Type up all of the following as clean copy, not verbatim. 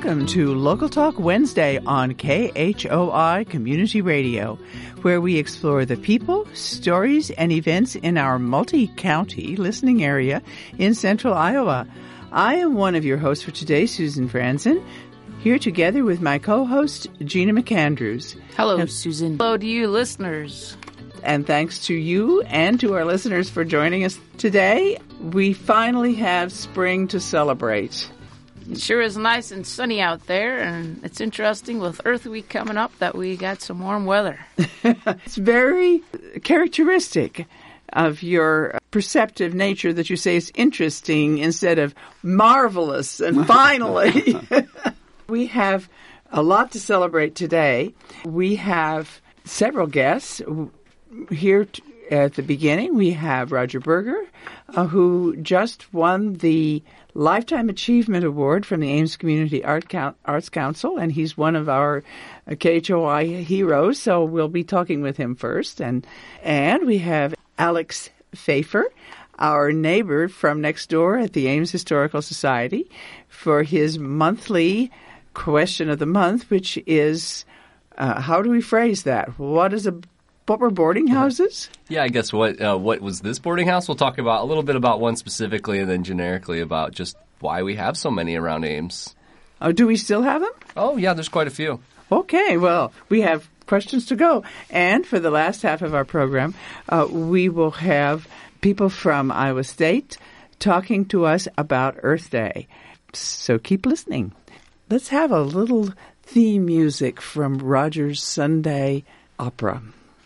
welcome to Local Talk Wednesday on KHOI Community Radio, where we explore the people, stories, and events in our multi-county listening area in central Iowa. I am one of your hosts for today, Susan Franzen, here together with my co-host, Gina McAndrews. Hello, Susan. Hello to you, listeners. And thanks to you and to our listeners for joining us today. We finally have spring to celebrate. It sure is nice and sunny out there, and it's interesting with Earth Week coming up that we got some warm weather. It's very characteristic of your perceptive nature that you say it's interesting instead of marvelous and finally. We have a lot to celebrate today. We have several guests here at the beginning. We have Roger Berger, who just won the Lifetime Achievement Award from the Ames Community Arts Council, and he's one of our KHOI heroes, so we'll be talking with him first. And we have Alex Pfeiffer, our neighbor from next door at the Ames Historical Society, for his monthly question of the month, which is, how do we phrase that? What were boarding houses? Yeah, I guess what was this boarding house? We'll talk about a little bit about one specifically and then generically about just why we have so many around Ames. Oh, do we still have them? Oh, yeah, there's quite a few. Okay, well, we have questions to go. And for the last half of our program, we will have people from Iowa State talking to us about Earth Day. So keep listening. Let's have a little theme music from Roger's Sunday Opera.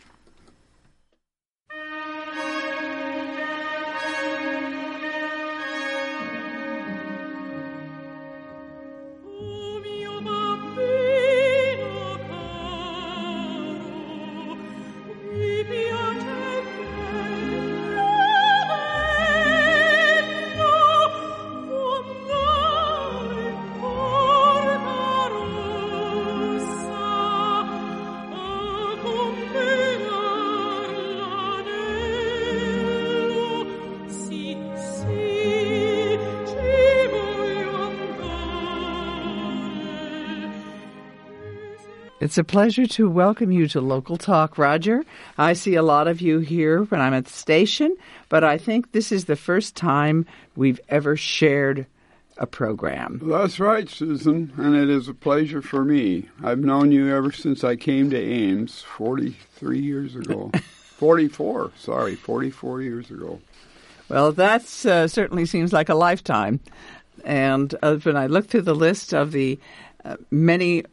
It's a pleasure to welcome you to Local Talk, Roger. I see a lot of you here when I'm at the station, but I think this is the first time we've ever shared a program. That's right, Susan, and it is a pleasure for me. I've known you ever since I came to Ames 43 years ago. 44 years ago. Well, that certainly seems like a lifetime. And when I look through the list of the many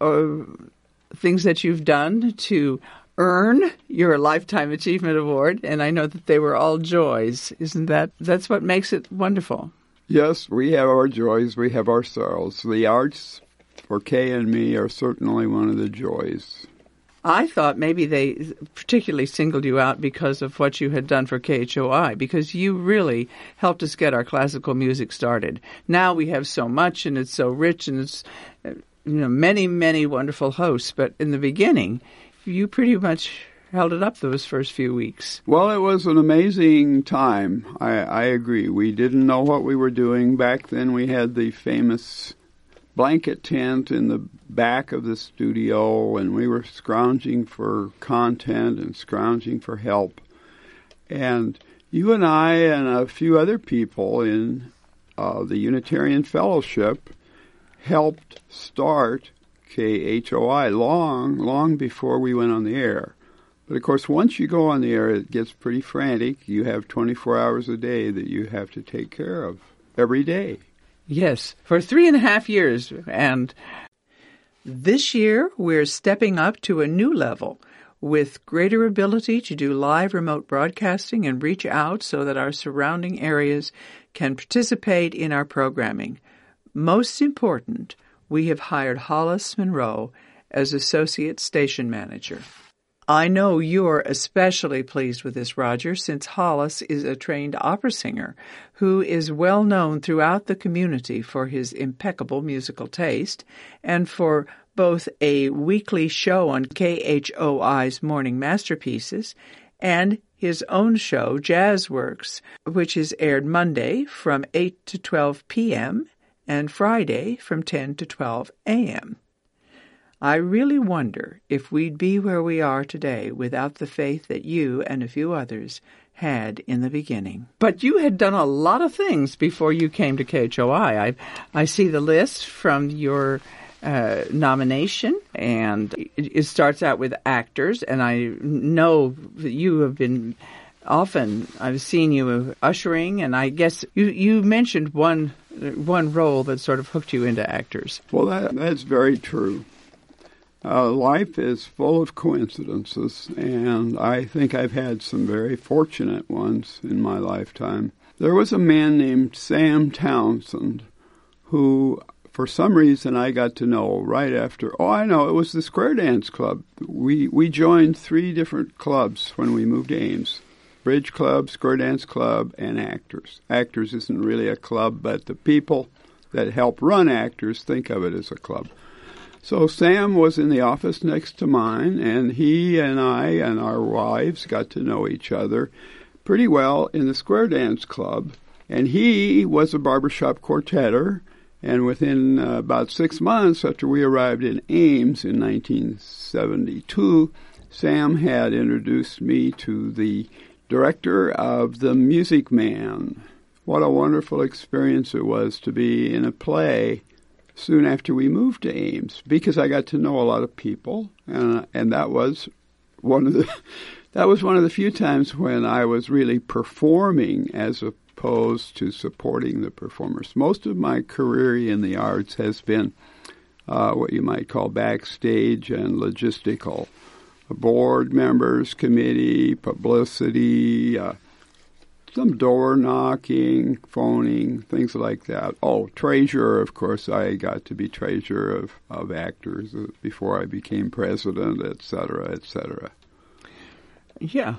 things that you've done to earn your Lifetime Achievement Award, and I know that they were all joys. That's what makes it wonderful? Yes, we have our joys, we have our sorrows. The arts for Kay and me are certainly one of the joys. I thought maybe they particularly singled you out because of what you had done for KHOI, because you really helped us get our classical music started. Now we have so much, and it's so rich, and it's many, many wonderful hosts. But in the beginning, you pretty much held it up those first few weeks. Well, it was an amazing time. I agree. We didn't know what we were doing. Back then we had the famous blanket tent in the back of the studio, and we were scrounging for content and scrounging for help. And you and I and a few other people in the Unitarian Fellowship helped start KHOI long before we went on the air. But, of course, once you go on the air, it gets pretty frantic. You have 24 hours a day that you have to take care of every day. Yes, for 3.5 years. And this year, we're stepping up to a new level with greater ability to do live remote broadcasting and reach out so that our surrounding areas can participate in our programming. Most important, we have hired Hollis Monroe as Associate Station Manager. I know you're especially pleased with this, Roger, since Hollis is a trained opera singer who is well known throughout the community for his impeccable musical taste and for both a weekly show on KHOI's Morning Masterpieces and his own show, Jazzworks, which is aired Monday from 8 to 12 p.m. and Friday from 10 to 12 a.m. I really wonder if we'd be where we are today without the faith that you and a few others had in the beginning. But you had done a lot of things before you came to KHOI. I see the list from your nomination, and it starts out with actors, and I know that you have been often, I've seen you ushering, and I guess you mentioned one role that sort of hooked you into actors. Well, that's very true. Life is full of coincidences, and I think I've had some very fortunate ones in my lifetime. There was a man named Sam Townsend who, for some reason, I got to know right after. It was the Square Dance Club. We joined 3 different clubs when we moved to Ames. Bridge Club, Square Dance Club, and Actors. Actors isn't really a club, but the people that help run Actors think of it as a club. So Sam was in the office next to mine, and he and I and our wives got to know each other pretty well in the Square Dance Club. And he was a barbershop quartetter, and within about 6 months after we arrived in Ames in 1972, Sam had introduced me to the director of The Music Man. What a wonderful experience it was to be in a play soon after we moved to Ames, because I got to know a lot of people, and that was one of the few times when I was really performing as opposed to supporting the performers. Most of my career in the arts has been what you might call backstage and logistical. Board members, committee, publicity, some door knocking, phoning, things like that. Treasurer, of course, I got to be treasurer of Actors before I became president, et cetera, et cetera. Yeah.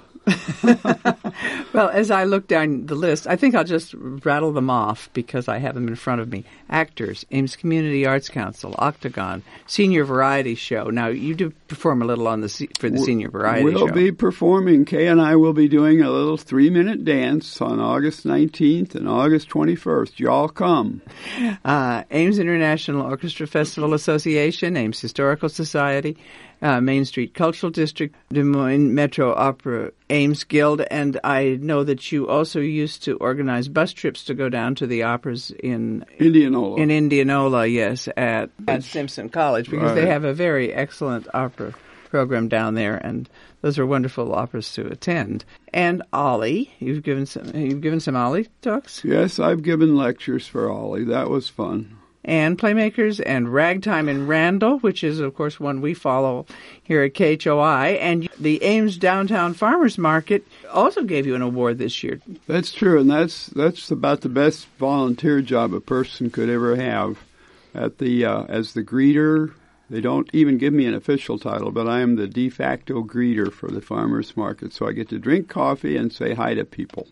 Well, as I look down the list, I think I'll just rattle them off because I have them in front of me. Actors, Ames Community Arts Council, Octagon, Senior Variety Show. Now, you do perform a little for the Senior Variety Show. We'll be performing. Kay and I will be doing a little 3-minute dance on August 19th and August 21st. Y'all come. Ames International Orchestra Festival Association, Ames Historical Society, Main Street Cultural District, Des Moines Metro Opera, Ames Guild, and I know that you also used to organize bus trips to go down to the operas in Indianola. In Indianola, yes, at Simpson College, because they have a very excellent opera program down there, and those are wonderful operas to attend. And Ollie, you've given some Ollie talks? Yes, I've given lectures for Ollie. That was fun. And Playmakers and Ragtime in Randall, which is, of course, one we follow here at KHOI. And the Ames Downtown Farmers Market also gave you an award this year. That's true, and that's about the best volunteer job a person could ever have. As the greeter, they don't even give me an official title, but I am the de facto greeter for the farmers market. So I get to drink coffee and say hi to people.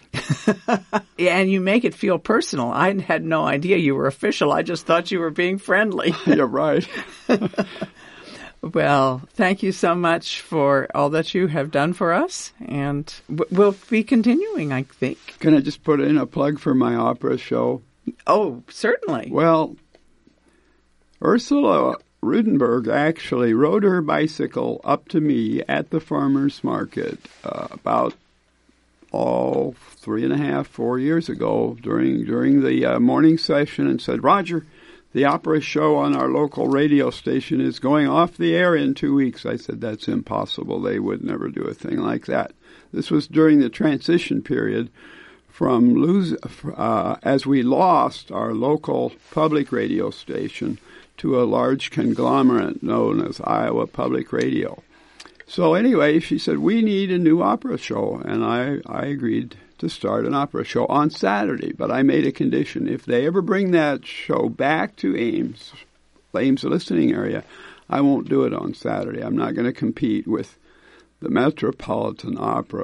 Yeah, and you make it feel personal. I had no idea you were official. I just thought you were being friendly. You're right. Well, thank you so much for all that you have done for us, and we'll be continuing, I think. Can I just put in a plug for my opera show? Oh, certainly. Well, Ursula Rudenberg actually rode her bicycle up to me at the farmers market about 3.5, 4 years ago during the morning session and said, "Roger, the opera show on our local radio station is going off the air in 2 weeks." I said, "That's impossible. They would never do a thing like that." This was during the transition period as we lost our local public radio station to a large conglomerate known as Iowa Public Radio. So anyway, she said, "We need a new opera show," and I agreed to start an opera show on Saturday, but I made a condition. If they ever bring that show back to Ames, listening area, I won't do it on Saturday. I'm not going to compete with the Metropolitan Opera.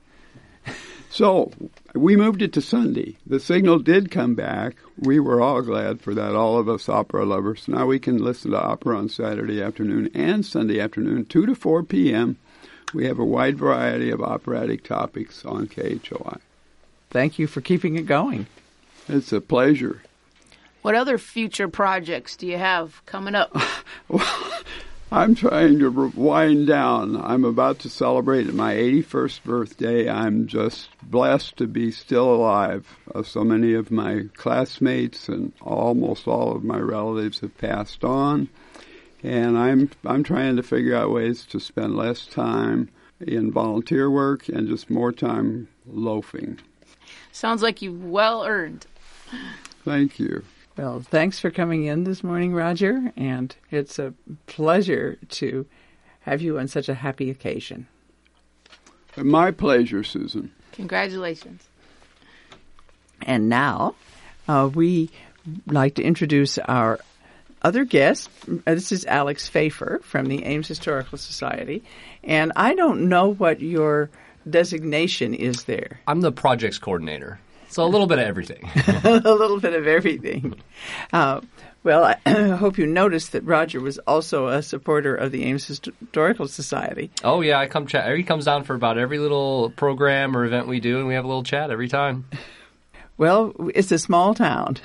So we moved it to Sunday. The signal did come back. We were all glad for that, all of us opera lovers. Now we can listen to opera on Saturday afternoon and Sunday afternoon, 2 to 4 p.m. We have a wide variety of operatic topics on KHOI. Thank you for keeping it going. It's a pleasure. What other future projects do you have coming up? Well, I'm trying to wind down. I'm about to celebrate my 81st birthday. I'm just blessed to be still alive. So many of my classmates and almost all of my relatives have passed on. And I'm trying to figure out ways to spend less time in volunteer work and just more time loafing. Sounds like you've well earned. Thank you. Well, thanks for coming in this morning, Roger, and it's a pleasure to have you on such a happy occasion. My pleasure, Susan. Congratulations. And now we like to introduce our other guest. This is Alex Pfeiffer from the Ames Historical Society, and I don't know what your designation is there. I'm the projects coordinator. So a little bit of everything. A little bit of everything. Well, I hope you noticed that Roger was also a supporter of the Ames Historical Society. Oh, yeah, I come chat. He comes down for about every little program or event we do, and we have a little chat every time. Well, it's a small town,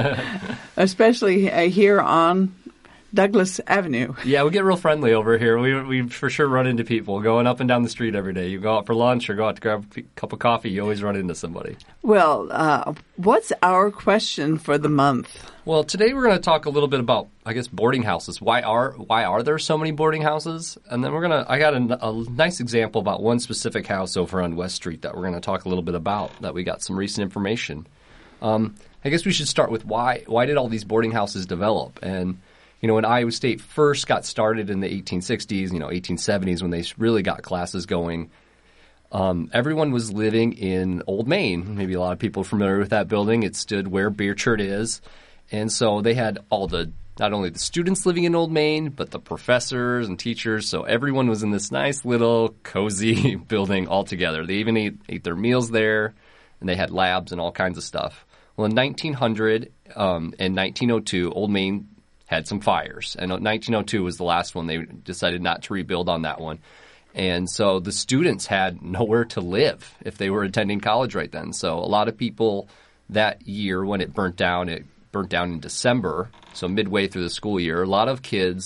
especially here on Douglas Avenue. Yeah, we get real friendly over here. We for sure run into people going up and down the street every day. You go out for lunch or go out to grab a cup of coffee, you always run into somebody. Well, what's our question for the month? Well, today we're going to talk a little bit about, I guess, boarding houses. Why are there so many boarding houses? And then I got a nice example about one specific house over on West Street that we're going to talk a little bit about, that we got some recent information. I guess we should start with why did all these boarding houses develop? And when Iowa State first got started in the 1860s, 1870s, when they really got classes going, everyone was living in Old Main. Maybe a lot of people are familiar with that building. It stood where Beer Churt is. And so they had not only the students living in Old Main, but the professors and teachers. So everyone was in this nice little cozy building all together. They even ate their meals there, and they had labs and all kinds of stuff. Well, in 1900 and 1902, Old Main had some fires. And 1902 was the last one. They decided not to rebuild on that one. And so the students had nowhere to live if they were attending college right then. So a lot of people that year when it burnt down in December, so midway through the school year, a lot of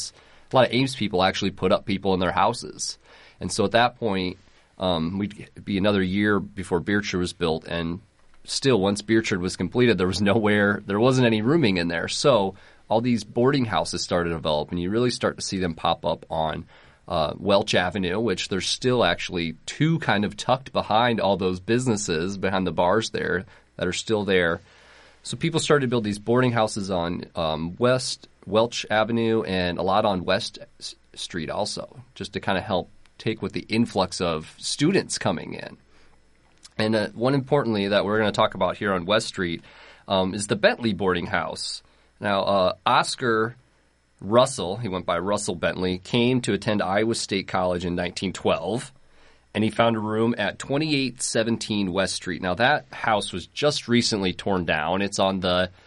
Ames people actually put up people in their houses. And so at that point, we'd be another year before Beer Churt was built. And still, once Beer Churt was completed, there wasn't any rooming in there. So all these boarding houses started to develop, and you really start to see them pop up on Welch Avenue, which there's still actually two kind of tucked behind all those businesses, behind the bars there, that are still there. So people started to build these boarding houses on Welch Avenue and a lot on West Street also, just to kind of help take with the influx of students coming in. And one importantly that we're going to talk about here on West Street is the Bentley boarding house. Now, Oscar Russell, he went by Russell Bentley, came to attend Iowa State College in 1912, and he found a room at 2817 West Street. Now, that house was just recently torn down. It's on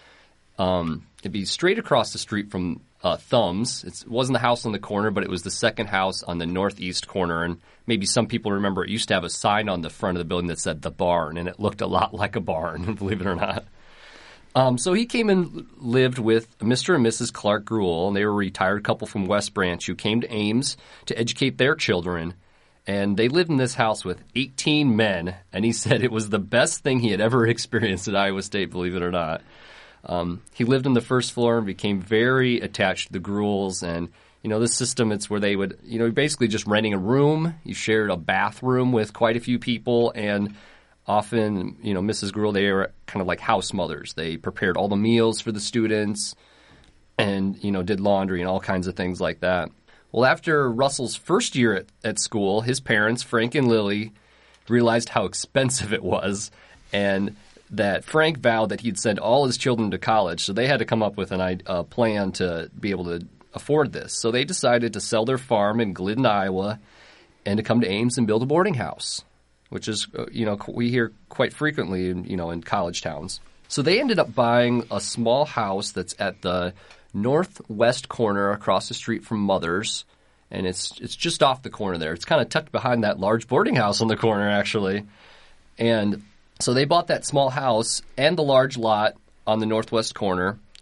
it'd be straight across the street from Thumbs. It wasn't the house on the corner, but it was the second house on the northeast corner, and maybe some people remember it used to have a sign on the front of the building that said The Barn, and it looked a lot like a barn, believe it or not. So he came and lived with Mr. and Mrs. Clark Gruel, and they were a retired couple from West Branch who came to Ames to educate their children. And they lived in this house with 18 men, and he said it was the best thing he had ever experienced at Iowa State, believe it or not. He lived on the first floor and became very attached to the Gruels. And, this system, it's where they would, basically just renting a room. You shared a bathroom with quite a few people, and often, Mrs. Gruel, they were kind of like house mothers. They prepared all the meals for the students and, did laundry and all kinds of things like that. Well, after Russell's first year at school, his parents, Frank and Lily, realized how expensive it was, and that Frank vowed that he'd send all his children to college. So they had to come up with a plan to be able to afford this. So they decided to sell their farm in Glidden, Iowa, and to come to Ames and build a boarding house, which is, we hear quite frequently, in college towns. So they ended up buying a small house that's at the northwest corner across the street from Mother's, and it's just off the corner there. It's kind of tucked behind that large boarding house on the corner, actually. And so they bought that small house and the large lot on the northwest corner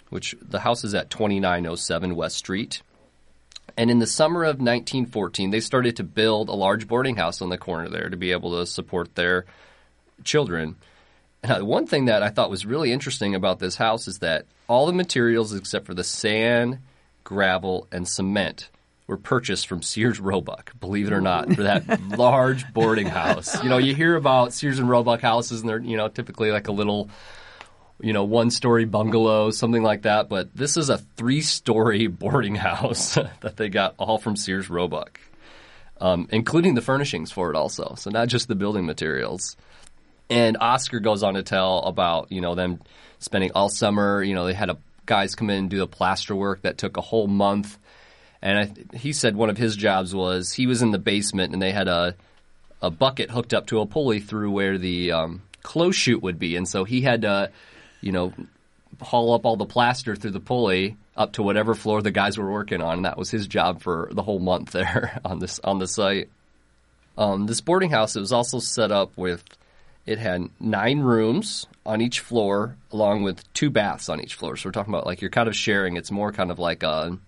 which the house is at 2907 West Street. And in the summer of 1914, they started to build a large boarding house on the corner there to be able to support their children. And one thing that I thought was really interesting about this house is that all the materials except for the sand, gravel, and cement were purchased from Sears Roebuck, believe it or not, for that large boarding house. You know, you hear about Sears and Roebuck houses, and they're, you know, typically like a little, you know, one-story bungalow, something like that. But this is a 3-story boarding house that they got all from Sears Roebuck, including the furnishings for it also. So not just the building materials. And Oscar goes on to tell about, you know, them spending all summer. You know, they had guys come in and do the plaster work that took a whole month. And he said one of his jobs was he was in the basement and they had a bucket hooked up to a pulley through where the clothes chute would be. And so he had to, you know, haul up all the plaster through the pulley up to whatever floor the guys were working on. And that was his job for the whole month there on the site. This boarding house, it was also set up with, it had 9 rooms on each floor along with 2 baths on each floor. So we're talking about like you're kind of sharing. It's more kind of like a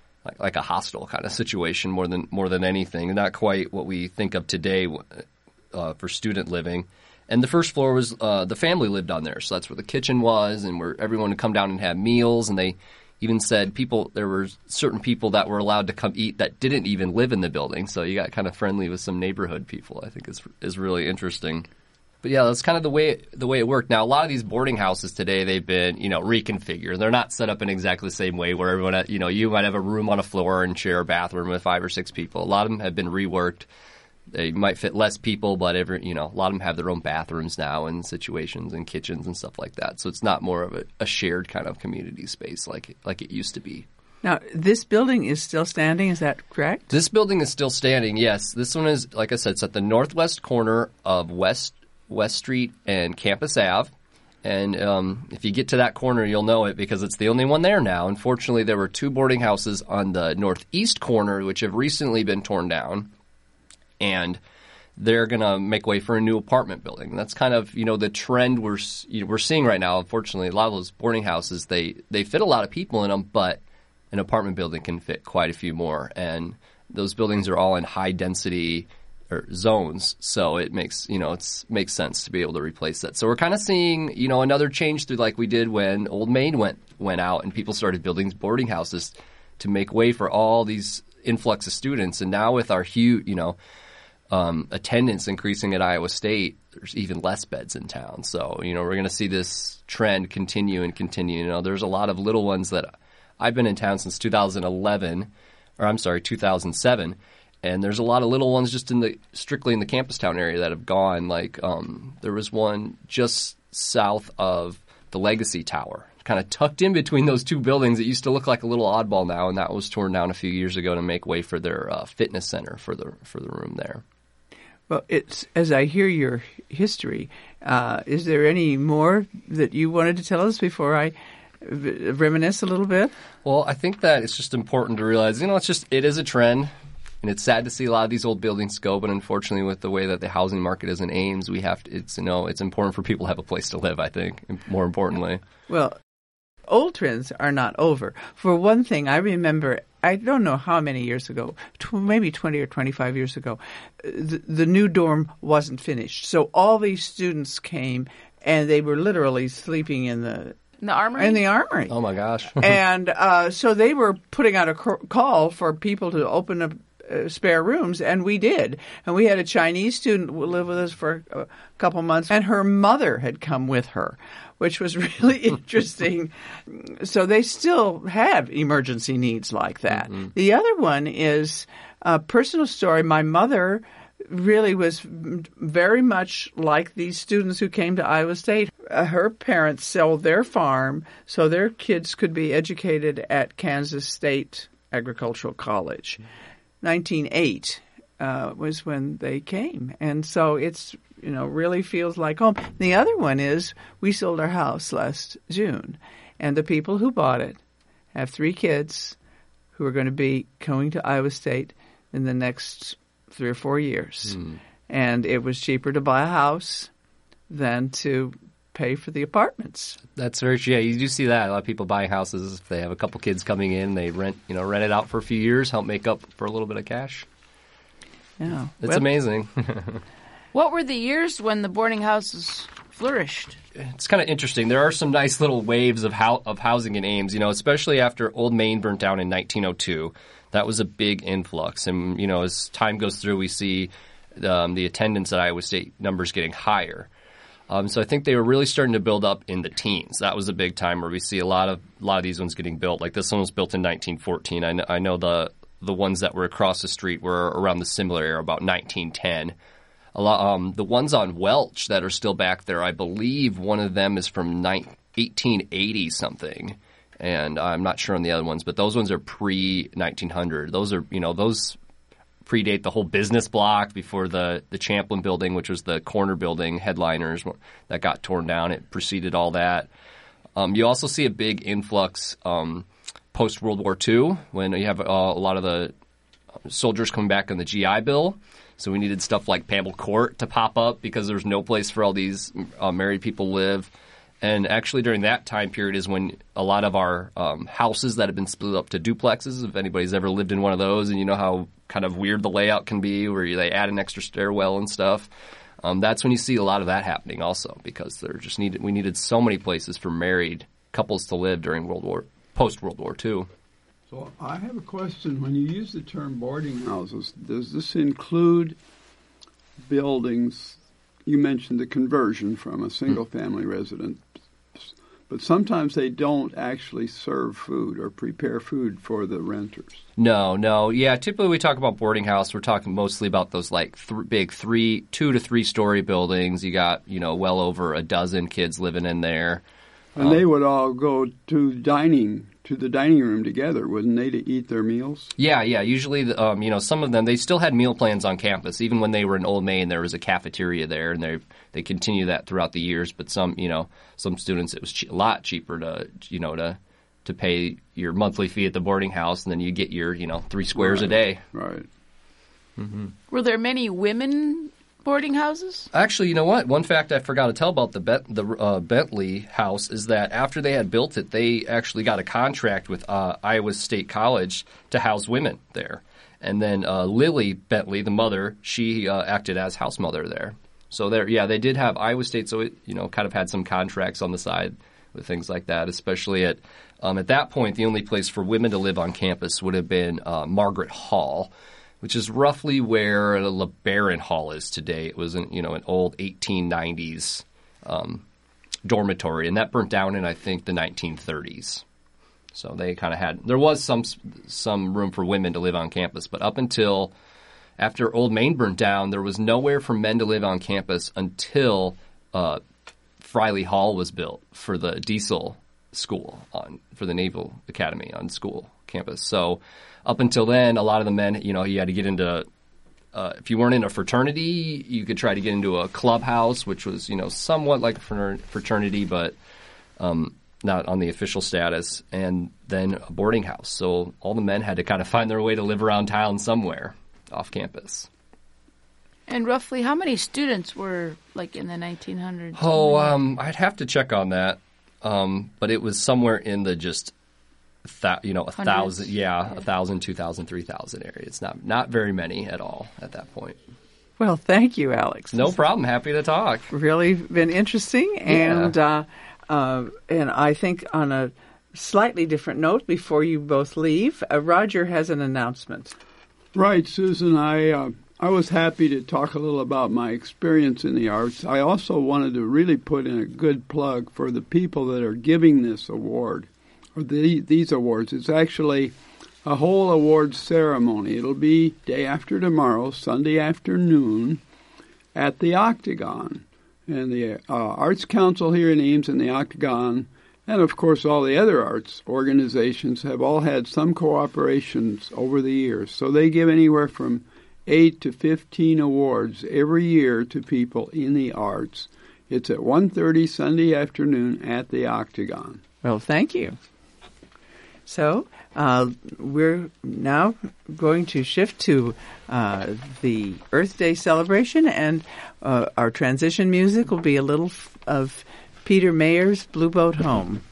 hostel kind of situation more than anything. Not quite what we think of today for student living. And the first floor was the family lived on there, so that's where the kitchen was, and where everyone would come down and have meals. And they even said there were certain people that were allowed to come eat that didn't even live in the building. So you got kind of friendly with some neighborhood people. I think is really interesting. But yeah, that's kind of the way it worked. Now, a lot of these boarding houses today, they've been, you know, reconfigured. They're not set up in exactly the same way where everyone, you know, you might have a room on a floor and share a bathroom with 5 or 6 people. A lot of them have been reworked. They might fit less people, but a lot of them have their own bathrooms now and situations and kitchens and stuff like that. So it's not more of a shared kind of community space like it used to be. Now, this building is still standing, is that correct? This building is still standing, yes. This one is, like I said, it's at the northwest corner of West Street and Campus Ave. And if you get to that corner, you'll know it because it's the only one there now. Unfortunately, there were 2 boarding houses on the northeast corner, which have recently been torn down. And they're going to make way for a new apartment building. And that's kind of, you know, the trend we're seeing right now. Unfortunately, a lot of those boarding houses, they fit a lot of people in them, but an apartment building can fit quite a few more. And those buildings are all in high density zones, so it makes sense to be able to replace that. So we're kind of seeing, you know, another change through like we did when Old Main went out and people started building boarding houses to make way for all these influx of students. And now with our huge, you know, attendance increasing at Iowa State, there's even less beds in town. So, you know, we're going to see this trend continue. You know, there's a lot of little ones that I've been in town since 2007. And there's a lot of little ones just strictly in the Campus Town area that have gone. Like there was one just south of the Legacy Tower, kind of tucked in between those 2 buildings. It used to look like a little oddball now, and that was torn down a few years ago to make way for their fitness center for the room there. Well, it's as I hear your history, is there any more that you wanted to tell us before I reminisce a little bit? Well, I think that it's just important to realize, you know, it is a trend. And it's sad to see a lot of these old buildings go, but unfortunately, with the way that the housing market is in Ames, it's important for people to have a place to live, I think, more importantly. Well, old trends are not over. For one thing, I remember, I don't know how many years ago, maybe 20 or 25 years ago, the new dorm wasn't finished. So all these students came, and they were literally sleeping in the Armory? In the Armory. Oh, my gosh. And so they were putting out a call for people to open up spare rooms, and we did. And we had a Chinese student who lived with us for a couple months, and her mother had come with her, which was really interesting. So they still have emergency needs like that. Mm-hmm. The other one is a personal story. My mother really was very much like these students who came to Iowa State. Her parents sold their farm so their kids could be educated at Kansas State Agricultural College. 1908 was when they came. And so it's, you know, really feels like home. The other one is we sold our house last June, and the people who bought it have 3 kids who are going to be going to Iowa State in the next 3 or 4 years. And it was cheaper to buy a house than to pay for the apartments. That's very true. Yeah, you do see that. A lot of people buying houses, if they have a couple kids coming in, they rent it out for a few years, help make up for a little bit of cash. Yeah. It's amazing. What were the years when the boarding houses flourished? It's kind of interesting. There are some nice little waves of housing in Ames, especially after Old Main burnt down in 1902. That was a big influx. And, as time goes through, we see the attendance at Iowa State numbers getting higher. So I think they were really starting to build up in the teens. That was a big time where we see a lot of these ones getting built. Like this one was built in 1914. I know the ones that were across the street were around the similar era, about 1910. The ones on Welch that are still back there, I believe one of them is from 1880 something, and I'm not sure on the other ones, but those ones are pre-1900. Those are those predate the whole business block before the Champlin building, which was the corner building, headliners that got torn down. It preceded all that. You also see a big influx post World War II when you have a lot of the soldiers coming back on the GI Bill. So we needed stuff like Pamble Court to pop up because there's no place for all these married people live. And actually during that time period is when a lot of our houses that have been split up to duplexes, if anybody's ever lived in one of those, and you know how kind of weird the layout can be where they add an extra stairwell and stuff, that's when you see a lot of that happening also because we needed so many places for married couples to live during post-World War II. So I have a question. When you use the term boarding houses, does this include buildings? You mentioned the conversion from a single-family residence, but sometimes they don't actually serve food or prepare food for the renters. No. Yeah, typically we talk about boarding house. We're talking mostly about those like big 2 to 3 story buildings. You got, well over a dozen kids living in there. And they would all go to the dining room together, wouldn't they, to eat their meals? Yeah. Usually, some of them, they still had meal plans on campus. Even when they were in Old Main, there was a cafeteria there, and they continue that throughout the years. But some students, it was a lot cheaper to pay your monthly fee at the boarding house, and then you get your, 3 squares a day. Right. Mm-hmm. Were there many women boarding houses? Actually, you know what? One fact I forgot to tell about the Bentley house is that after they had built it, they actually got a contract with Iowa State College to house women there. And then Lily Bentley, the mother, she acted as house mother there. So they did have Iowa State, so it kind of had some contracts on the side with things like that, especially at that point, the only place for women to live on campus would have been Margaret Hall, which is roughly where LeBaron Hall is today. It was an old 1890s dormitory, and that burnt down in, I think, the 1930s. So they kind of there was some room for women to live on campus, but up until after Old Main burnt down, there was nowhere for men to live on campus until Friley Hall was built for the Diesel School for the Naval Academy on school campus. So up until then, a lot of the men, you had to get into, if you weren't in a fraternity, you could try to get into a clubhouse, which was, somewhat like a fraternity, but not on the official status, and then a boarding house. So all the men had to kind of find their way to live around town somewhere off campus. And roughly how many students were, like, in the 1900s? Oh, I'd have to check on that. But it was somewhere in the just 1,000, 1,000, 2,000, 3,000 area. It's not very many at all at that point. Well, thank you, Alex. No problem. Happy to talk. Really been interesting, and I think on a slightly different note, before you both leave, Roger has an announcement. Right, Susan. I was happy to talk a little about my experience in the arts. I also wanted to really put in a good plug for the people that are giving this award, or these awards. It's actually a whole awards ceremony. It'll be day after tomorrow, Sunday afternoon, at the Octagon. And the Arts Council here in Ames and the Octagon, and of course all the other arts organizations, have all had some cooperations over the years. So they give anywhere from 8 to 15 awards every year to people in the arts. It's at 1:30 Sunday afternoon at the Octagon. Well, thank you. So we're now going to shift to the Earth Day celebration, and our transition music will be a little of Peter Mayer's Blue Boat Home.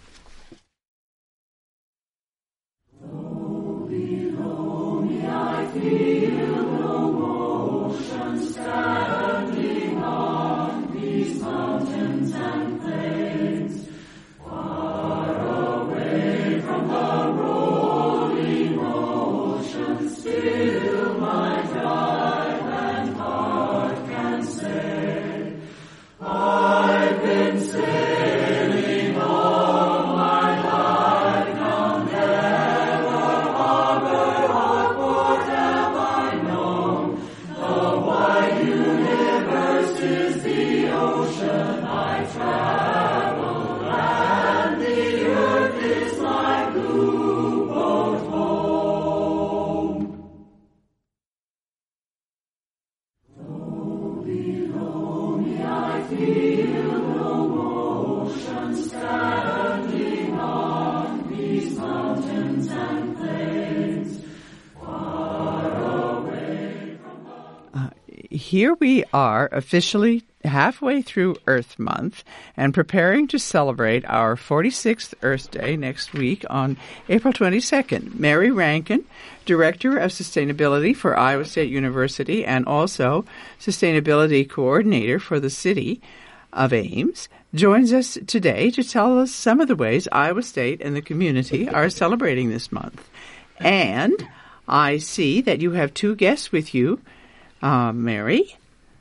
Here we are, officially halfway through Earth Month and preparing to celebrate our 46th Earth Day next week on April 22nd. Mary Rankin, Director of Sustainability for Iowa State University and also Sustainability Coordinator for the City of Ames, joins us today to tell us some of the ways Iowa State and the community are celebrating this month. And I see that you have two guests with you. Mary,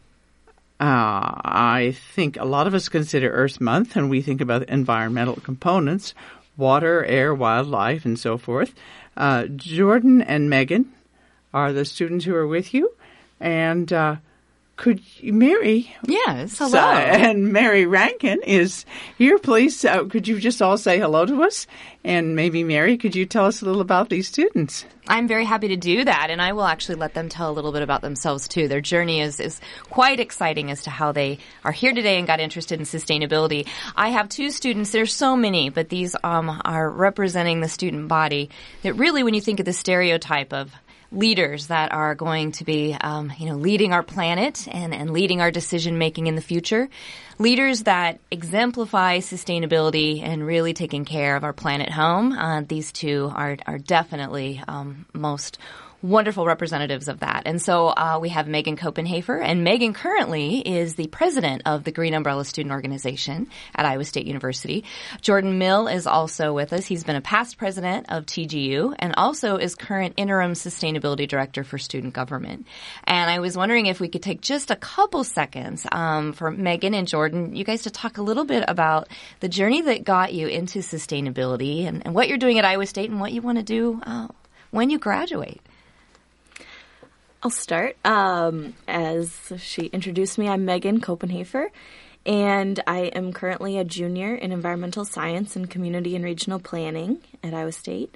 I think a lot of us consider Earth Month and we think about environmental components, water, air, wildlife, and so forth. Jordan and Megan are the students who are with you. And Mary... Yes, hello. And Mary Rankin is here. Please, could you just all say hello to us? And maybe, Mary, could you tell us a little about these students? I'm very happy to do that, and I will actually let them tell a little bit about themselves, too. Their journey is quite exciting as to how they are here today and got interested in sustainability. I have two students. There's so many, but these are representing the student body that really, when you think of the stereotype of leaders that are going to be, leading our planet and leading our decision-making in the future, leaders that exemplify sustainability and really taking care of our planet home. These two are definitely most wonderful representatives of that. And so we have Megan Copenhafer, and Megan currently is the president of the Green Umbrella Student Organization at Iowa State University. Jordan Mill is also with us. He's been a past president of TGU and also is current interim sustainability director for student government. And I was wondering if we could take just a couple seconds for Megan and Jordan, you guys to talk a little bit about the journey that got you into sustainability and what you're doing at Iowa State and what you want to do when you graduate. I'll start. As she introduced me, I'm Megan Copenhafer, and I am currently a junior in environmental science and community and regional planning at Iowa State.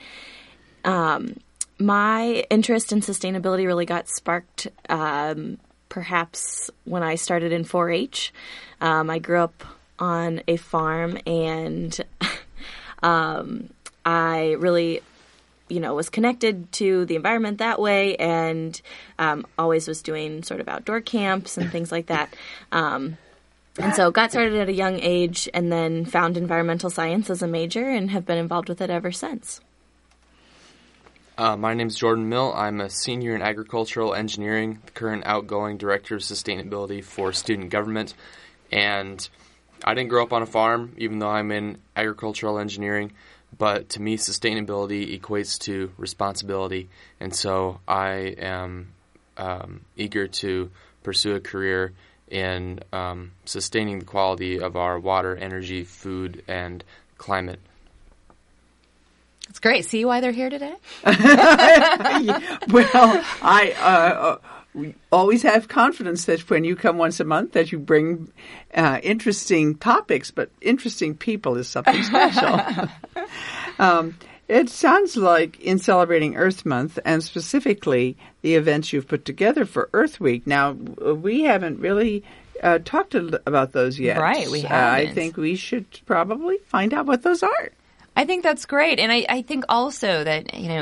My interest in sustainability really got sparked perhaps when I started in 4-H. I grew up on a farm, and I really was connected to the environment that way, and always was doing sort of outdoor camps and things like that. And so got started at a young age and then found environmental science as a major and have been involved with it ever since. My name is Jordan Mill. I'm a senior in agricultural engineering, the current outgoing director of sustainability for student government. And I didn't grow up on a farm, even though I'm in agricultural engineering. But to me, sustainability equates to responsibility, and so I am eager to pursue a career in sustaining the quality of our water, energy, food, and climate. That's great. See why they're here today? Well, I always have confidence that when you come once a month that you bring interesting topics, but interesting people is something special. It sounds like in celebrating Earth Month and specifically the events you've put together for Earth Week. Now, we haven't really talked about those yet. Right, we haven't. I think we should probably find out what those are. I think that's great. And I think also that,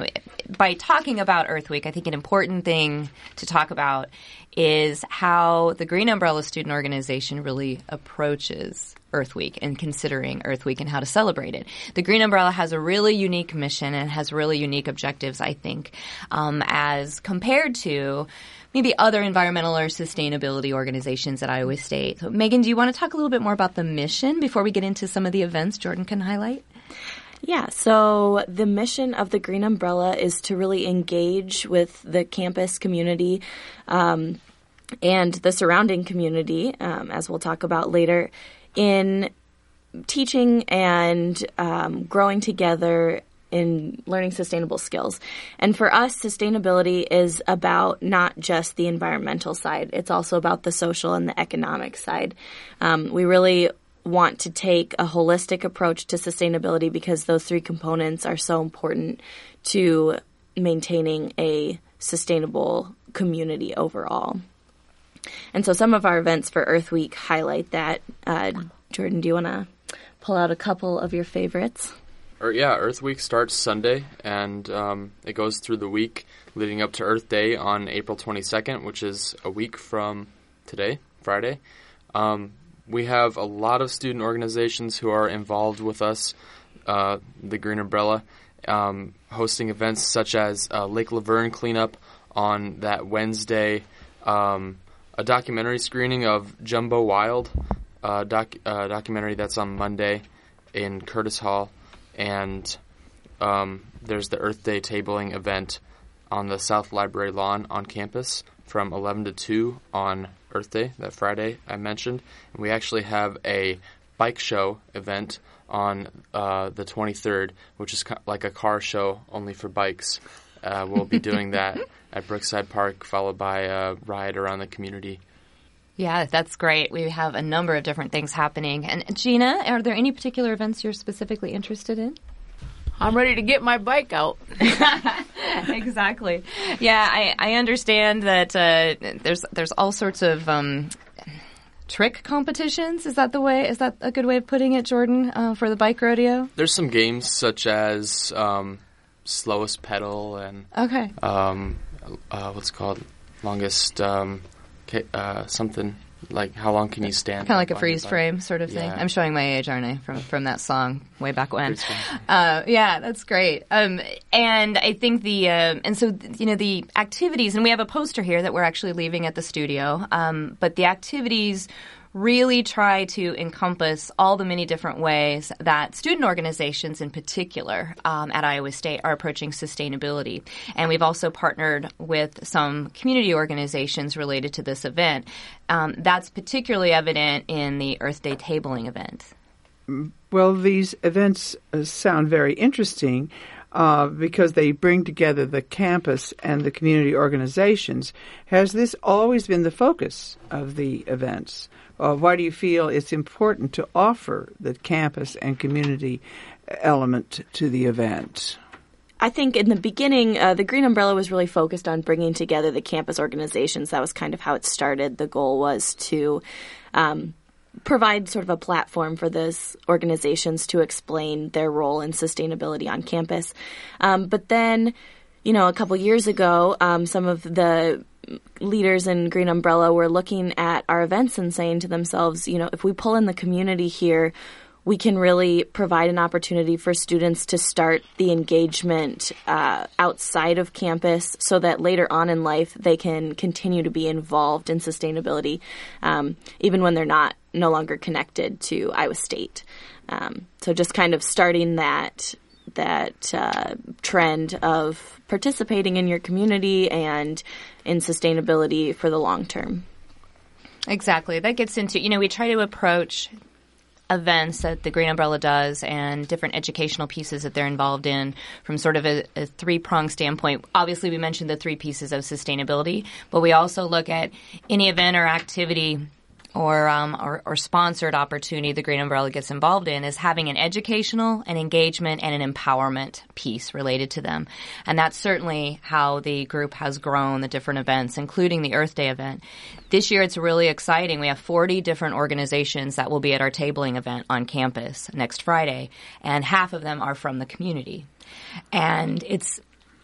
by talking about Earth Week, I think an important thing to talk about is how the Green Umbrella Student Organization really approaches Earth Week and considering Earth Week and how to celebrate it. The Green Umbrella has a really unique mission and has really unique objectives, I think, as compared to maybe other environmental or sustainability organizations at Iowa State. So, Megan, do you want to talk a little bit more about the mission before we get into some of the events Jordan can highlight? Yeah, so the mission of the Green Umbrella is to really engage with the campus community and the surrounding community, as we'll talk about later, in teaching and growing together in learning sustainable skills. And for us, sustainability is about not just the environmental side. It's also about the social and the economic side. We really want to take a holistic approach to sustainability because those three components are so important to maintaining a sustainable community overall. And so some of our events for Earth Week highlight that. Jordan, do you want to pull out a couple of your favorites? Earth Week starts Sunday, and it goes through the week leading up to Earth Day on April 22nd, which is a week from today, Friday. We have a lot of student organizations who are involved with us, the Green Umbrella, hosting events such as Lake Laverne cleanup on that Wednesday, a documentary screening of Jumbo Wild, documentary that's on Monday in Curtis Hall, and there's the Earth Day tabling event on the South Library lawn on campus from 11 to 2 on Earth Day, that Friday I mentioned. And we actually have a bike show event on the 23rd, which is like a car show only for bikes. We'll be doing that at Brookside Park, followed by a ride around the community. Yeah, that's great. We have a number of different things happening. And Gina, are there any particular events you're specifically interested in? I'm ready to get my bike out. Exactly. Yeah, I understand that there's all sorts of trick competitions. Is that a good way of putting it, Jordan, for the bike rodeo? There's some games such as slowest pedal and okay. What's it called? Longest something. Like, how long can you stand? Kind of like a freeze frame sort of thing. Yeah. I'm showing my age, aren't I, from that song way back when. Yeah, that's great. And I think the activities, and we have a poster here that we're actually leaving at the studio, but the activities really try to encompass all the many different ways that student organizations in particular at Iowa State are approaching sustainability. And we've also partnered with some community organizations related to this event. That's particularly evident in the Earth Day tabling event. Well, these events sound very interesting because they bring together the campus and the community organizations. Has this always been the focus of the events? Why do you feel it's important to offer the campus and community element to the event? I think in the beginning, the Green Umbrella was really focused on bringing together the campus organizations. That was kind of how it started. The goal was to provide sort of a platform for those organizations to explain their role in sustainability on campus. But then, a couple years ago, some of the leaders in Green Umbrella were looking at our events and saying to themselves, if we pull in the community here, we can really provide an opportunity for students to start the engagement outside of campus so that later on in life they can continue to be involved in sustainability, even when they're no longer connected to Iowa State. So just kind of starting that trend of participating in your community and in sustainability for the long term. Exactly. That gets into, we try to approach events that the Green Umbrella does and different educational pieces that they're involved in from sort of a three-pronged standpoint. Obviously, we mentioned the three pieces of sustainability, but we also look at any event or activity or sponsored opportunity the Green Umbrella gets involved in is having an educational, an engagement, and an empowerment piece related to them. And that's certainly how the group has grown, the different events, including the Earth Day event. This year it's really exciting. We have 40 different organizations that will be at our tabling event on campus next Friday, and half of them are from the community. And it's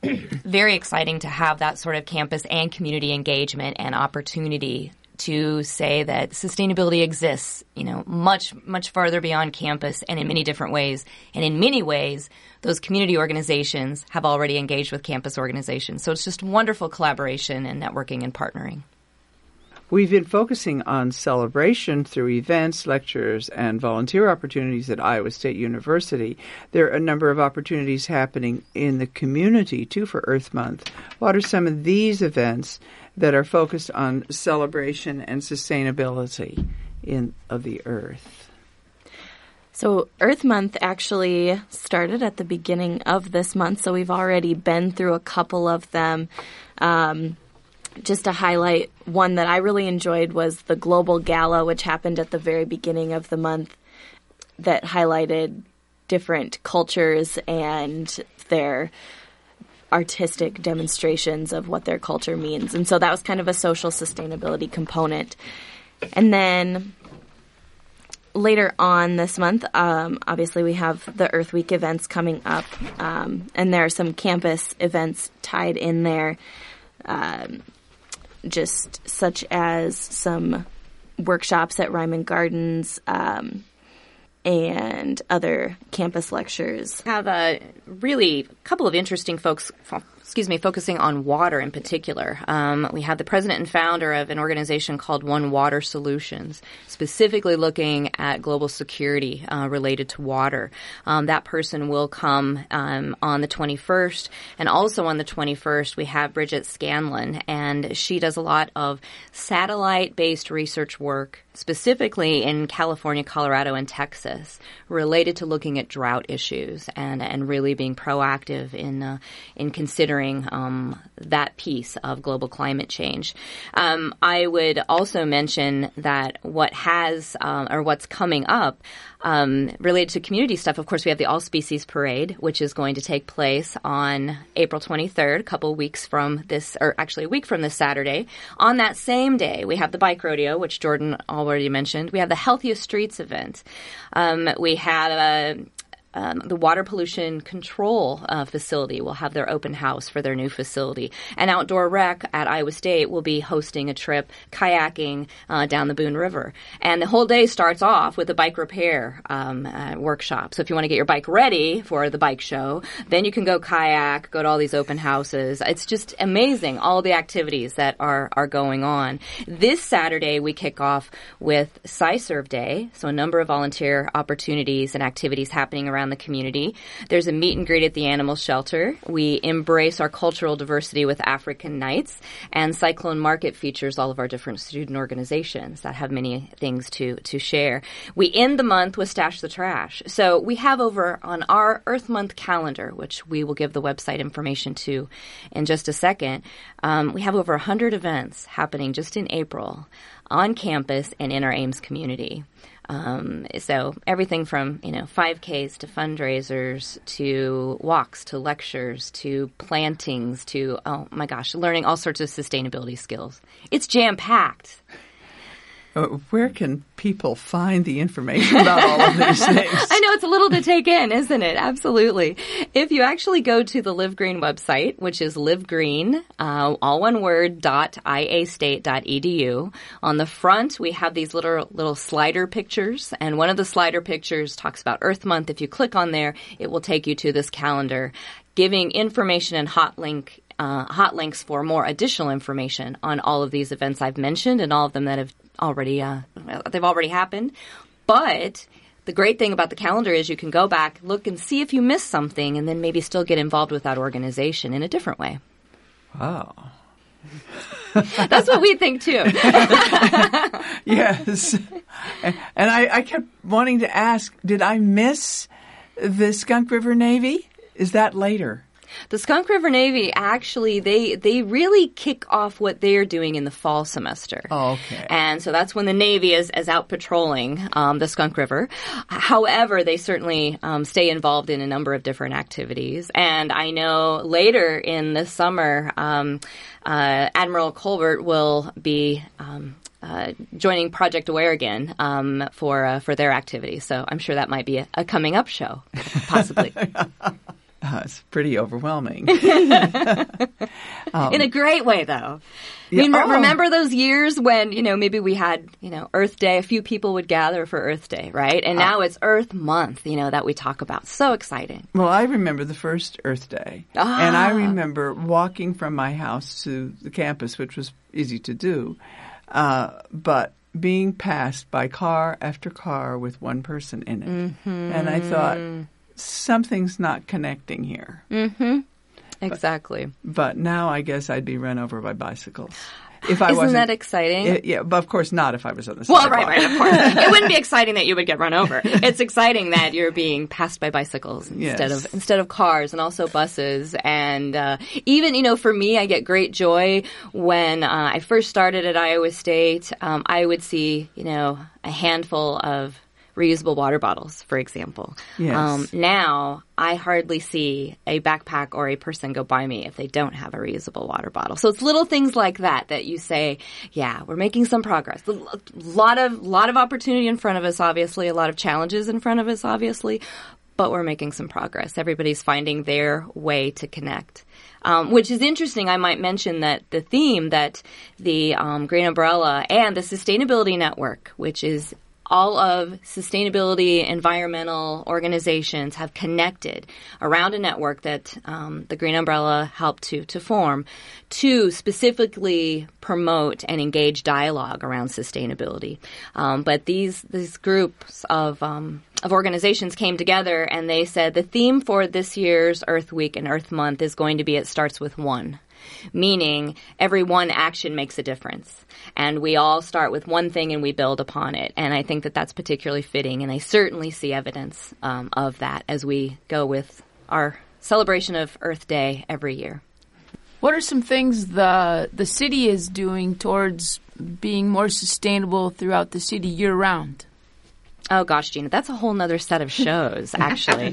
very exciting to have that sort of campus and community engagement and opportunity to say that sustainability exists, much, much farther beyond campus and in many different ways. And in many ways, those community organizations have already engaged with campus organizations. So it's just wonderful collaboration and networking and partnering. We've been focusing on celebration through events, lectures, and volunteer opportunities at Iowa State University. There are a number of opportunities happening in the community, too, for Earth Month. What are some of these events that are focused on celebration and sustainability of the Earth? So Earth Month actually started at the beginning of this month, so we've already been through a couple of them. Just to highlight one that I really enjoyed was the Global Gala, which happened at the very beginning of the month, that highlighted different cultures and their artistic demonstrations of what their culture means. And so that was kind of a social sustainability component. And then later on this month, obviously we have the Earth Week events coming up, and there are some campus events tied in there, just such as some workshops at Ryman Gardens, and other campus lectures. Have a really couple of interesting folks, focusing on water in particular. We have the president and founder of an organization called One Water Solutions, specifically looking at global security related to water. That person will come on the 21st, and also on the 21st we have Bridget Scanlon, and she does a lot of satellite-based research work, specifically in California, Colorado, and Texas, related to looking at drought issues and really being proactive in considering that piece of global climate change. I would also mention that what's coming up related to community stuff. Of course, we have the All Species Parade, which is going to take place on April 23rd, a week from this Saturday. On that same day, we have the Bike Rodeo, which Jordan already mentioned. We have the Healthiest Streets event. We have the Water Pollution Control Facility will have their open house for their new facility. And Outdoor Rec at Iowa State will be hosting a trip kayaking down the Boone River. And the whole day starts off with a bike repair workshop. So if you want to get your bike ready for the bike show, then you can go kayak, go to all these open houses. It's just amazing, all the activities that are going on. This Saturday, we kick off with SciServe Day, so a number of volunteer opportunities and activities happening around the community. There's a meet and greet at the animal shelter. We embrace our cultural diversity with African Nights, and Cyclone Market features all of our different student organizations that have many things to share. We end the month with Stash the Trash. So we have over on our Earth Month calendar, which we will give the website information to in just a second, we have over 100 events happening just in April on campus and in our Ames community. So everything from, 5Ks to fundraisers to walks to lectures to plantings to, learning all sorts of sustainability skills. It's jam-packed. Where can people find the information about all of these things? I know it's a little to take in, isn't it? Absolutely. If you actually go to the Live Green website, which is livegreen, all one word, .iastate.edu, on the front we have these little slider pictures, and one of the slider pictures talks about Earth Month. If you click on there, it will take you to this calendar, giving information and hot links for more additional information on all of these events I've mentioned and all of them that have already they've already happened. But the great thing about the calendar is you can go back, look and see if you missed something, and then maybe still get involved with that organization in a different way. Wow. That's what we think too. Yes. And I kept wanting to ask, did I miss the Skunk River Navy? Is that later? The Skunk River Navy, actually, they really kick off what they're doing in the fall semester. Oh, okay. And so that's when the Navy is out patrolling the Skunk River. However, they certainly stay involved in a number of different activities. And I know later in the summer, Admiral Colbert will be joining Project Aware again for their activities. So I'm sure that might be a coming up show, possibly. It's pretty overwhelming. In a great way, though. I mean, remember those years when, maybe we had, Earth Day, a few people would gather for Earth Day, right? And now it's Earth Month, that we talk about. So exciting. Well, I remember the first Earth Day. And I remember walking from my house to the campus, which was easy to do, but being passed by car after car with one person in it. Mm-hmm. And I thought, something's not connecting here. Mm-hmm. Exactly. But now I guess I'd be run over by bicycles. If I Isn't that exciting? Yeah, but of course not if I was on the Well, sidewalk. right, of course. It wouldn't be exciting that you would get run over. It's exciting that you're being passed by bicycles instead of cars, and also buses. And even, for me, I get great joy when I first started at Iowa State. I would see, a handful of reusable water bottles, for example. Yes. Now, I hardly see a backpack or a person go by me if they don't have a reusable water bottle. So it's little things like that you say, yeah, we're making some progress. A lot of opportunity in front of us, obviously, a lot of challenges in front of us, obviously, but we're making some progress. Everybody's finding their way to connect. Which is interesting. I might mention that the theme that the Green Umbrella and the Sustainability Network, which is all of sustainability, environmental organizations have connected around a network that the Green Umbrella helped to form to specifically promote and engage dialogue around sustainability. But these groups of organizations came together and they said the theme for this year's Earth Week and Earth Month is going to be It Starts With One. Meaning every one action makes a difference. And we all start with one thing and we build upon it. And I think that that's particularly fitting. And I certainly see evidence of that as we go with our celebration of Earth Day every year. What are some things the city is doing towards being more sustainable throughout the city year-round? Oh, gosh, Gina, that's a whole nother set of shows, actually.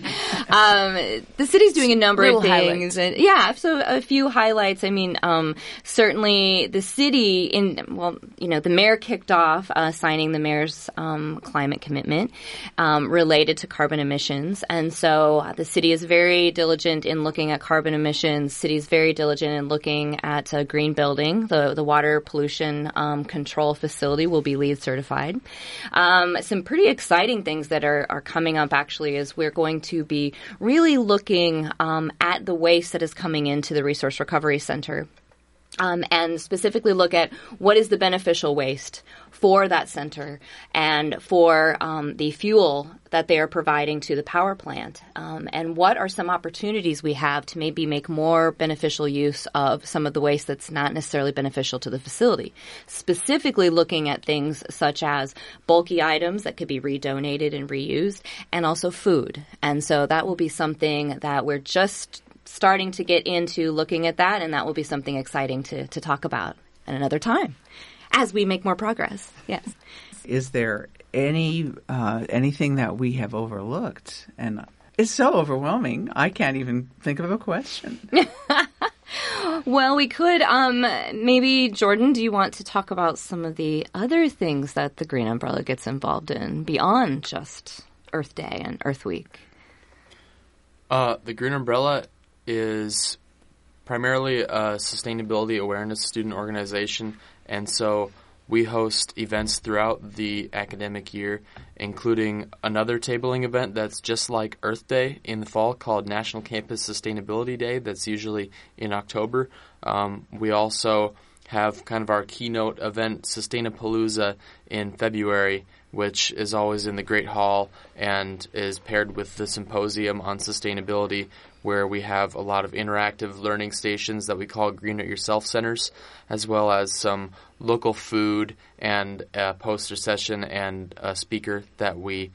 The city's doing a number of things. And, so a few highlights. I mean, certainly the city, the mayor kicked off signing the mayor's climate commitment related to carbon emissions. And so the city is very diligent in looking at carbon emissions. The city is very diligent in looking at green building. The water pollution control facility will be LEED certified. Some pretty exciting things that are coming up actually is we're going to be really looking at the waste that is coming into the Resource Recovery Center. And specifically look at what is the beneficial waste for that center and for the fuel that they are providing to the power plant. And what are some opportunities we have to maybe make more beneficial use of some of the waste that's not necessarily beneficial to the facility. Specifically looking at things such as bulky items that could be redonated and reused, and also food. And so that will be something that we're just starting to get into looking at that, and that will be something exciting to talk about at another time as we make more progress. Yes. Is there anything that we have overlooked? And it's so overwhelming, I can't even think of a question. Well, we could. Maybe, Jordan, do you want to talk about some of the other things that the Green Umbrella gets involved in beyond just Earth Day and Earth Week? The Green Umbrella is primarily a sustainability awareness student organization, and so we host events throughout the academic year, including another tabling event that's just like Earth Day in the fall called National Campus Sustainability Day that's usually in October. We also have kind of our keynote event, Sustainapalooza, in February, which is always in the Great Hall and is paired with the Symposium on Sustainability, where we have a lot of interactive learning stations that we call Green It Yourself centers, as well as some local food and a poster session and a speaker that we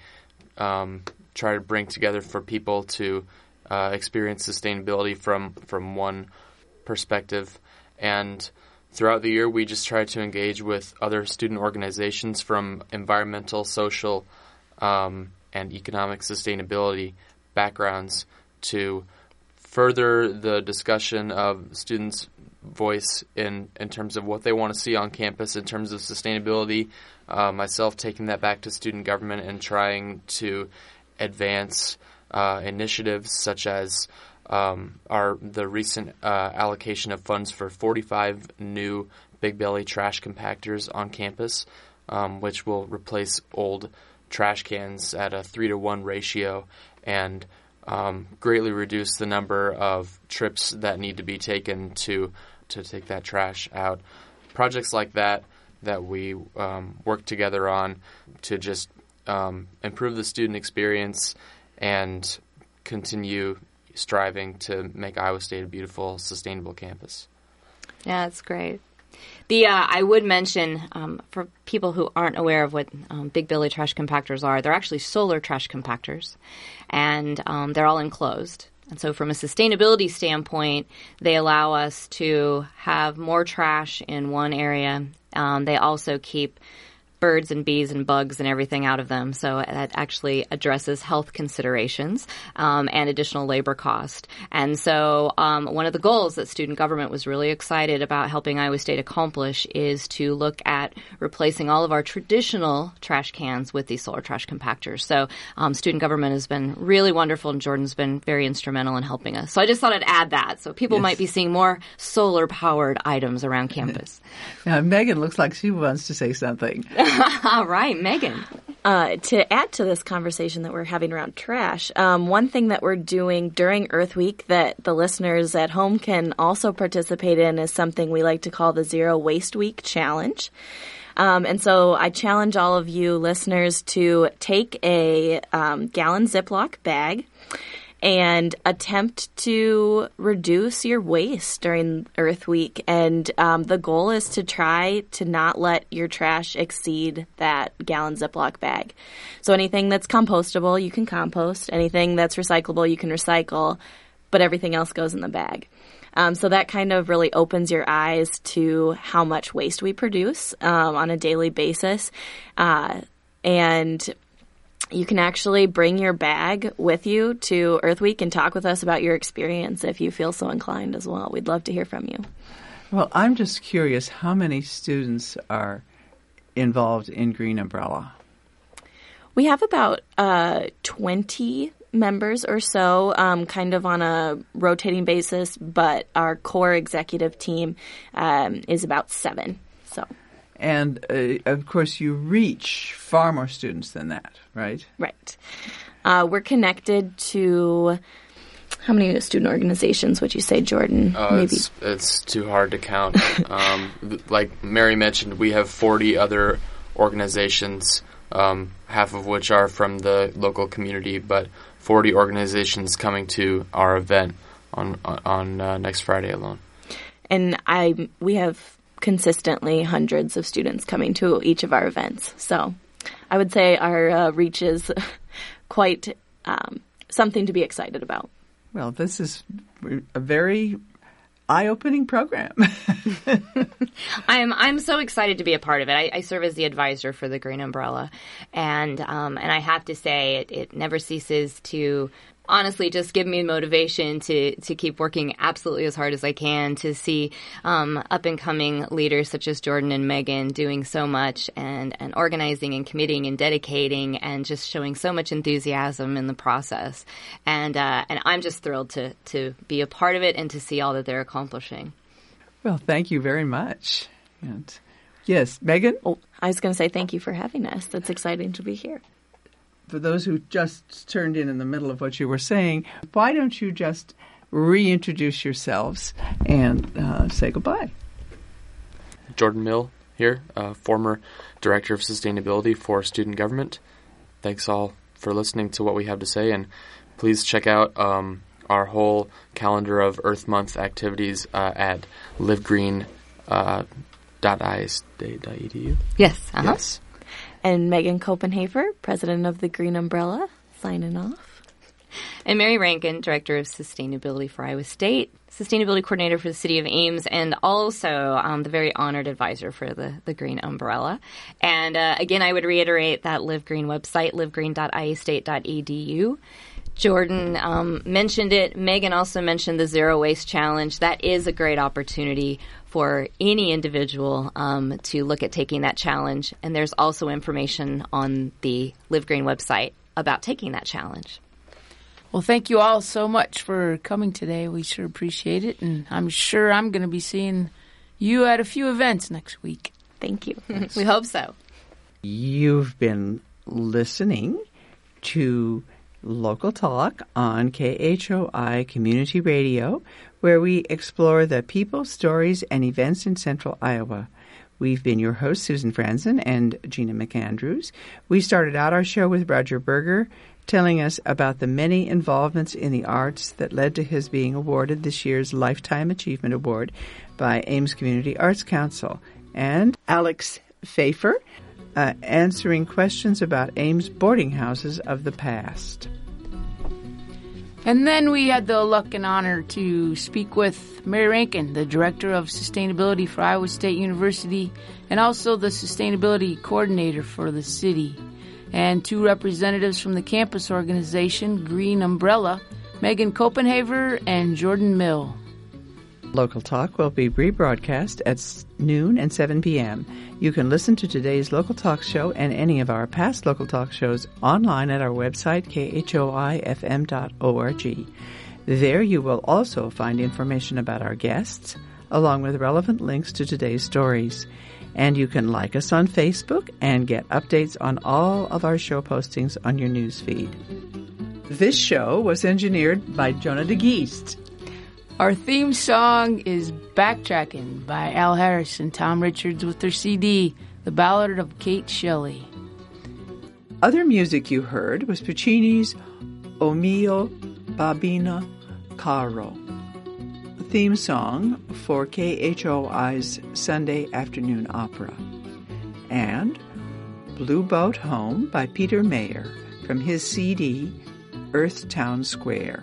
try to bring together for people to experience sustainability from one perspective. And throughout the year, we just try to engage with other student organizations from environmental, social, and economic sustainability backgrounds to further the discussion of students' voice in terms of what they want to see on campus in terms of sustainability. Myself taking that back to student government and trying to advance initiatives such as the recent allocation of funds for 45 new Big Belly trash compactors on campus, which will replace old trash cans at a 3-to-1 ratio and greatly reduce the number of trips that need to be taken to take that trash out. Projects like that we work together on to just improve the student experience and continue striving to make Iowa State a beautiful, sustainable campus. Yeah, that's great. I would mention, for people who aren't aware of what Big Billy trash compactors are, they're actually solar trash compactors, and they're all enclosed. And so from a sustainability standpoint, they allow us to have more trash in one area. They also keep birds and bees and bugs and everything out of them. So that actually addresses health considerations and additional labor cost. And so one of the goals that student government was really excited about helping Iowa State accomplish is to look at replacing all of our traditional trash cans with these solar trash compactors. So student government has been really wonderful, and Jordan's been very instrumental in helping us. So I just thought I'd add that. So people might be seeing more solar-powered items around campus. Now, Megan looks like she wants to say something. All right, Megan. To add to this conversation that we're having around trash, one thing that we're doing during Earth Week that the listeners at home can also participate in is something we like to call the Zero Waste Week Challenge. And so I challenge all of you listeners to take a gallon Ziploc bag and attempt to reduce your waste during Earth Week. And the goal is to try to not let your trash exceed that gallon Ziploc bag. So anything that's compostable, you can compost. Anything that's recyclable, you can recycle. But everything else goes in the bag. So that kind of really opens your eyes to how much waste we produce on a daily basis. And you can actually bring your bag with you to Earth Week and talk with us about your experience if you feel so inclined as well. We'd love to hear from you. Well, I'm just curious, how many students are involved in Green Umbrella? We have about 20 members or so, kind of on a rotating basis, but our core executive team is about 7. So. And, of course, you reach far more students than that, right? Right. We're connected to, how many student organizations would you say, Jordan? Maybe it's too hard to count. Like Mary mentioned, we have 40 other organizations, half of which are from the local community, but 40 organizations coming to our event on next Friday alone. And we have consistently hundreds of students coming to each of our events. So I would say our reach is quite something to be excited about. Well, this is a very eye-opening program. I'm so excited to be a part of it. I serve as the advisor for the Green Umbrella, and I have to say it never ceases to honestly just give me motivation to keep working absolutely as hard as I can to see up-and-coming leaders such as Jordan and Megan doing so much and organizing and committing and dedicating and just showing so much enthusiasm in the process. And I'm just thrilled to be a part of it and to see all that they're accomplishing. Well, thank you very much. And yes, Megan? Oh, I was going to say thank you for having us. It's exciting to be here. For those who just turned in the middle of what you were saying, why don't you just reintroduce yourselves and say goodbye? Jordan Mill here, former Director of Sustainability for Student Government. Thanks all for listening to what we have to say, and please check out our whole calendar of Earth Month activities at livegreen.istate.edu. Yes. Yes. And Megan Copenhaver, President of the Green Umbrella, signing off. And Mary Rankin, Director of Sustainability for Iowa State, Sustainability Coordinator for the City of Ames, and also the very honored advisor for the Green Umbrella. And again, I would reiterate that Live Green website, livegreen.iastate.edu. Jordan mentioned it. Megan also mentioned the Zero Waste Challenge. That is a great opportunity for any individual to look at taking that challenge. And there's also information on the Live Green website about taking that challenge. Well, thank you all so much for coming today. We sure appreciate it, and I'm sure I'm going to be seeing you at a few events next week. Thank you. We hope so. You've been listening to Local Talk on KHOI Community Radio, where we explore the people, stories, and events in Central Iowa. We've been your hosts, Susan Franzen and Gina McAndrews. We started out our show with Roger Berger, telling us about the many involvements in the arts that led to his being awarded this year's Lifetime Achievement Award by Ames Community Arts Council. And Alex Pfeiffer, answering questions about Ames boarding houses of the past. And then we had the luck and honor to speak with Mary Rankin, the Director of Sustainability for Iowa State University, and also the Sustainability Coordinator for the city, and two representatives from the campus organization, Green Umbrella, Megan Copenhaver and Jordan Mill. Local Talk will be rebroadcast at noon and 7 p.m. You can listen to today's Local Talk show and any of our past Local Talk shows online at our website, khoifm.org. There you will also find information about our guests, along with relevant links to today's stories. And you can like us on Facebook and get updates on all of our show postings on your news feed. This show was engineered by Jonah DeGeest. Our theme song is Backtracking by Al Harris and Tom Richards with their CD, The Ballad of Kate Shelley. Other music you heard was Puccini's O mio Babina Caro, the theme song for KHOI's Sunday afternoon opera, and Blue Boat Home by Peter Mayer from his CD, Earthtown Square.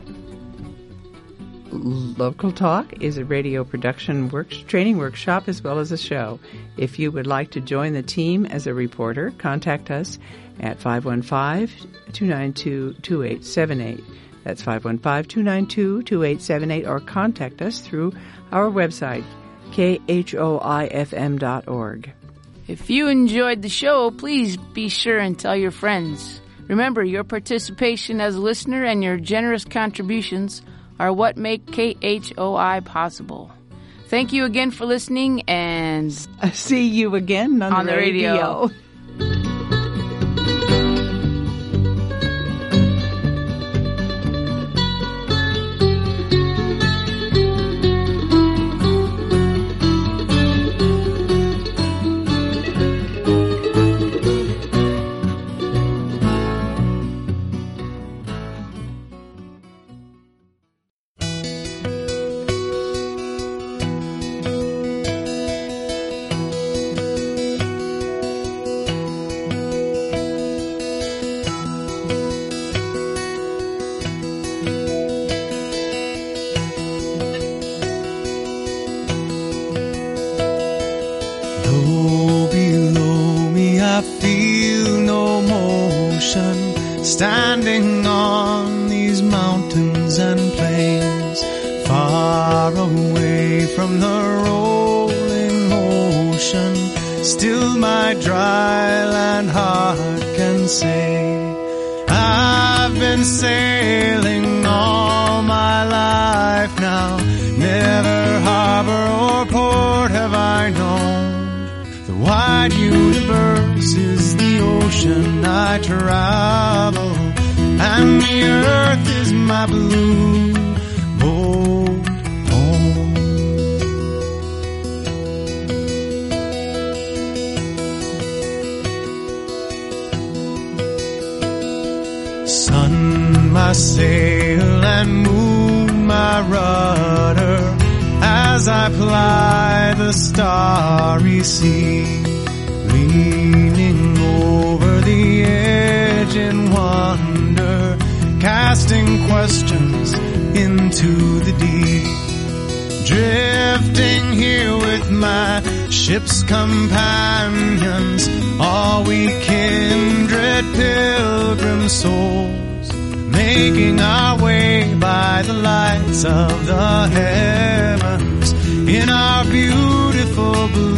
Local Talk is a radio production training workshop as well as a show. If you would like to join the team as a reporter, contact us at 515-292-2878. That's 515-292-2878, or contact us through our website, khoifm.org. If you enjoyed the show, please be sure and tell your friends. Remember, your participation as a listener and your generous contributions are what make KHOI possible. Thank you again for listening, and see you again on the radio. Standing on these mountains and plains, far away from the rolling ocean, still my dry land heart can say, I've been sailing all my life now, never harbor or port have I known. The wide universe is the ocean I travel, and the earth is my blue boat home. Sun, my sail, and moon, my rudder, as I ply the starry sea, leaning over the edge in wonder, casting questions into the deep, drifting here with my ship's companions, all we kindred pilgrim souls, making our way by the lights of the heavens in our beautiful blue